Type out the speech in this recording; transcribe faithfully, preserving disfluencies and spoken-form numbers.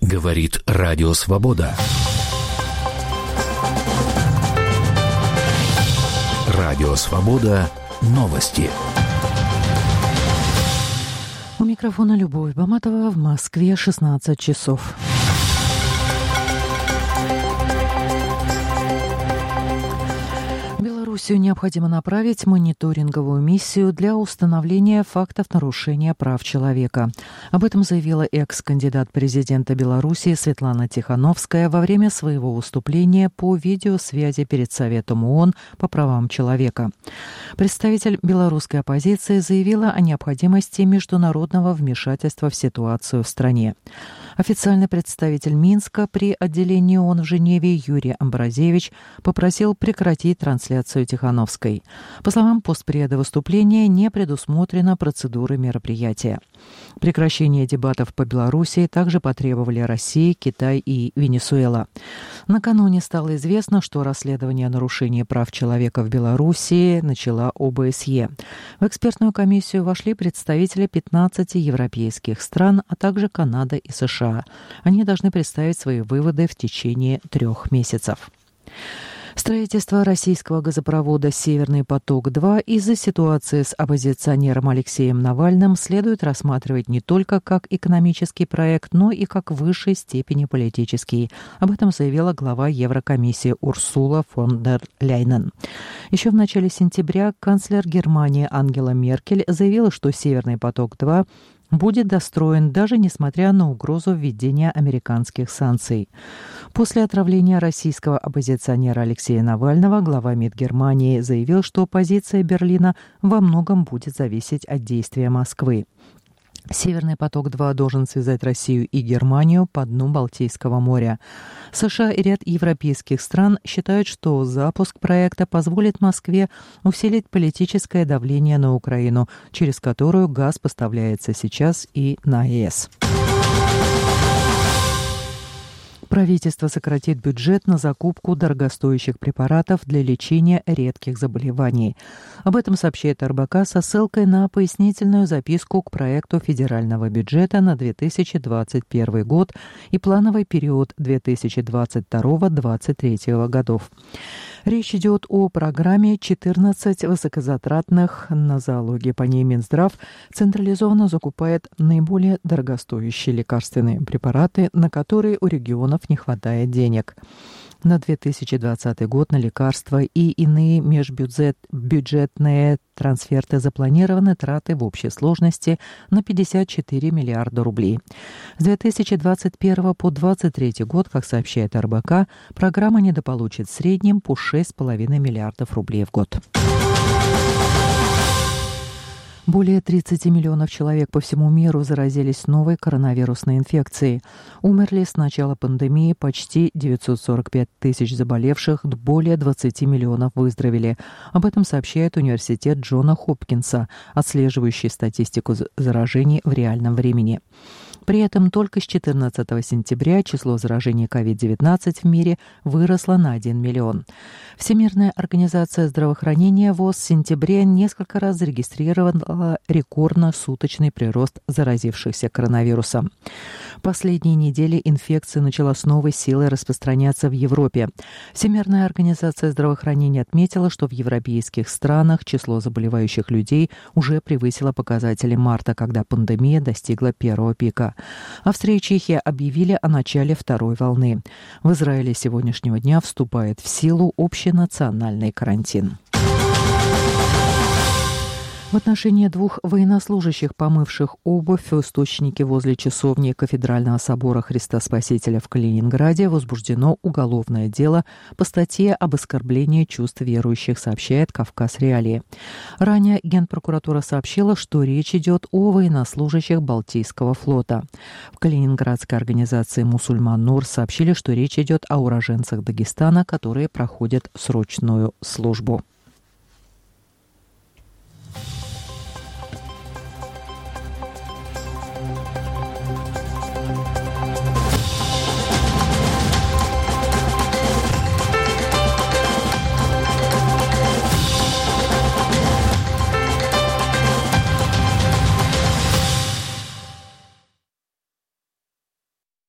Говорит Радио Свобода. Радио Свобода. Новости. У микрофона Любовь Баматова. В Москве шестнадцать часов. Белоруссию необходимо направить мониторинговую миссию для установления фактов нарушения прав человека. Об этом заявила экс-кандидат президента Беларуси Светлана Тихановская во время своего выступления по видеосвязи перед Советом ООН по правам человека. Представитель белорусской оппозиции заявила о необходимости международного вмешательства в ситуацию в стране. Официальный представитель Минска при отделении ООН в Женеве Юрий Амбразевич попросил прекратить трансляцию Тихановской. По словам постпреда выступления, не предусмотрена процедура мероприятия. Прекращение дебатов по Белоруссии также потребовали Россия, Китай и Венесуэла. Накануне стало известно, что расследование нарушений прав человека в Белоруссии начала О Бэ С Е. В экспертную комиссию вошли представители пятнадцати европейских стран, а также Канада и С Ш А. Они должны представить свои выводы в течение трех месяцев. Строительство российского газопровода «Северный поток-два» из-за ситуации с оппозиционером Алексеем Навальным следует рассматривать не только как экономический проект, но и как в высшей степени политический. Об этом заявила глава Еврокомиссии Урсула фон дер Ляйнен. Еще в начале сентября канцлер Германии Ангела Меркель заявила, что «Северный поток-два» будет достроен даже несмотря на угрозу введения американских санкций. После отравления российского оппозиционера Алексея Навального глава МИД Германии заявил, что позиция Берлина во многом будет зависеть от действия Москвы. «Северный поток-два» должен связать Россию и Германию по дну Балтийского моря. С Ш А и ряд европейских стран считают, что запуск проекта позволит Москве усилить политическое давление на Украину, через которую газ поставляется сейчас и на Е С. Правительство сократит бюджет на закупку дорогостоящих препаратов для лечения редких заболеваний. Об этом сообщает Эр Бэ Ка со ссылкой на пояснительную записку к проекту федерального бюджета на две тысячи двадцать первый год и плановый период две тысячи двадцать второго — две тысячи двадцать третьего годов. Речь идет о программе четырнадцать высокозатратных нозологий. По ней Минздрав централизованно закупает наиболее дорогостоящие лекарственные препараты, на которые у регионов не хватает денег. На две тысячи двадцатый год на лекарства и иные межбюджетные трансферты запланированы траты в общей сложности на пятьдесят четыре миллиарда рублей. С две тысячи двадцать первого по две тысячи двадцать третий год, как сообщает Эр Бэ Ка, программа недополучит в среднем по шесть с половиной миллиардов рублей в год. Более тридцати миллионов человек по всему миру заразились новой коронавирусной инфекцией. Умерли с начала пандемии почти девятьсот сорок пять тысяч заболевших, более двадцати миллионов выздоровели. Об этом сообщает университет Джона Хопкинса, отслеживающий статистику заражений в реальном времени. При этом только с четырнадцатого сентября число заражений ковид девятнадцать в мире выросло на один миллион. Всемирная организация здравоохранения ВОЗ в сентябре несколько раз зарегистрировала рекордно-суточный прирост заразившихся коронавирусом. В последние недели инфекция начала с новой силой распространяться в Европе. Всемирная организация здравоохранения отметила, что в европейских странах число заболевающих людей уже превысило показатели марта, когда пандемия достигла первого пика. Австрия и Чехия объявили о начале второй волны. В Израиле с сегодняшнего дня вступает в силу общенациональный карантин. В отношении двух военнослужащих, помывших обувь в источнике возле часовни Кафедрального собора Христа Спасителя в Калининграде, возбуждено уголовное дело по статье об оскорблении чувств верующих, сообщает Кавказ Реалии. Ранее Генпрокуратура сообщила, что речь идет о военнослужащих Балтийского флота. В калининградской организации «Мусульман Нур» сообщили, что речь идет о уроженцах Дагестана, которые проходят срочную службу.